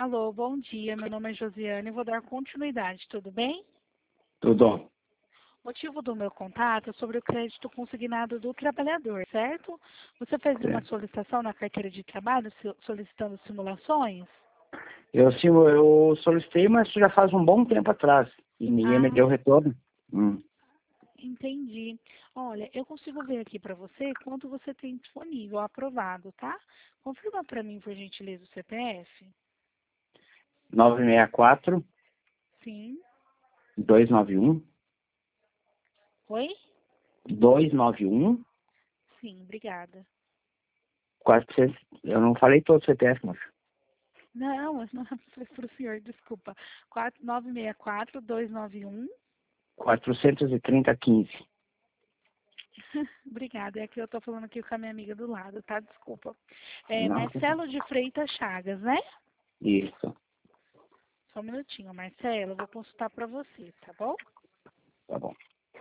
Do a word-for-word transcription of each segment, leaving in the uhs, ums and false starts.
Alô, bom dia. Meu nome é Josiane. Vou dar continuidade, tudo bem? Tudo. O motivo do meu contato é sobre o crédito consignado do trabalhador, certo? Você fez uma Certo. solicitação na carteira de trabalho so- solicitando simulações? Eu, sim, eu solicitei, mas já faz um bom tempo atrás. E ninguém me Ah, deu retorno. Hum. entendi. Olha, eu consigo ver aqui para você quanto você tem disponível, aprovado, tá? Confirma para mim, por gentileza, o C P F. nove seis quatro, Sim. dois nove um, Oi? dois nove um, Sim, obrigada. quatrocentos. Eu não falei todo o C P F, mas Não, mas não foi para o senhor, desculpa. quatro nove seis quatro, dois nove um. quatrocentos e trinta quinze. Obrigada, é que eu estou falando aqui com a minha amiga do lado, tá? Desculpa. É Não, Marcelo de Freitas Chagas, né? isso. Só um minutinho, Marcelo, eu vou consultar para você, tá bom? Tá bom.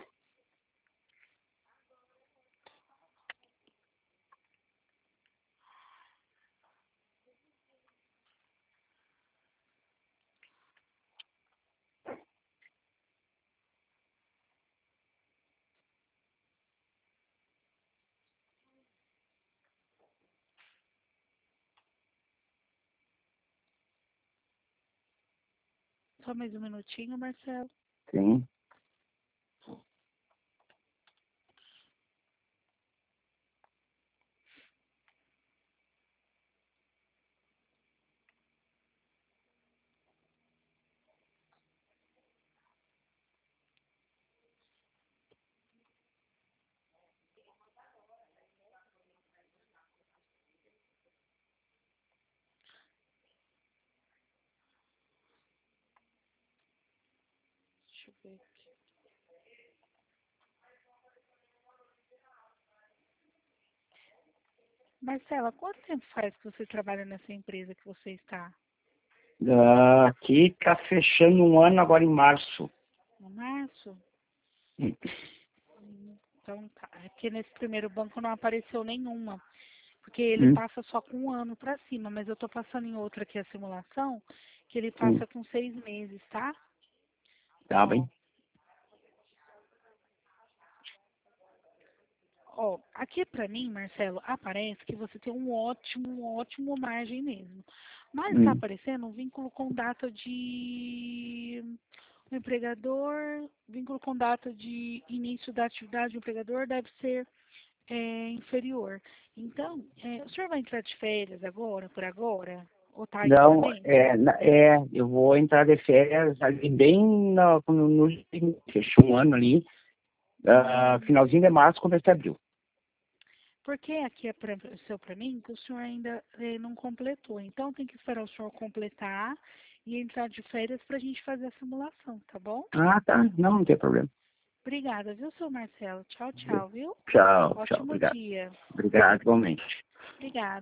Só mais um minutinho, Marcelo. Sim. Deixa eu ver aqui. Marcela, quanto tempo faz que você trabalha nessa empresa que você está? Ah, aqui tá fechando um ano agora em março. No março? Hum. Então tá. É porque nesse primeiro banco não apareceu nenhuma. Porque ele Hum. passa só com um ano para cima, mas eu tô passando em outra aqui a simulação, que ele Hum. passa com seis meses, tá? Tá Ó, bem? ó, aqui pra mim, Marcelo, aparece que você tem um ótimo, um ótimo margem mesmo. Mas tá Hum. aparecendo um vínculo com data de o empregador, vínculo com data de início da atividade do empregador deve ser é, inferior. Então, é, o senhor vai entrar de férias agora, por agora? Ou tá em Não, andamento? é, na- é, eu vou entrar de férias ali bem no, no, no fechou um ano ali, ah, Hum, finalzinho de março, começo de abril. porque aqui é pra, seu para mim que o senhor ainda eh, não completou. Então tem que esperar o senhor completar e entrar de férias para a gente fazer a simulação, tá bom? Ah, tá, não, não tem problema. Obrigada, viu, seu Marcelo? Tchau, tchau, viu? Tchau, tchau, Ótimo obrigado. dia. Obrigado, igualmente. Obrigada.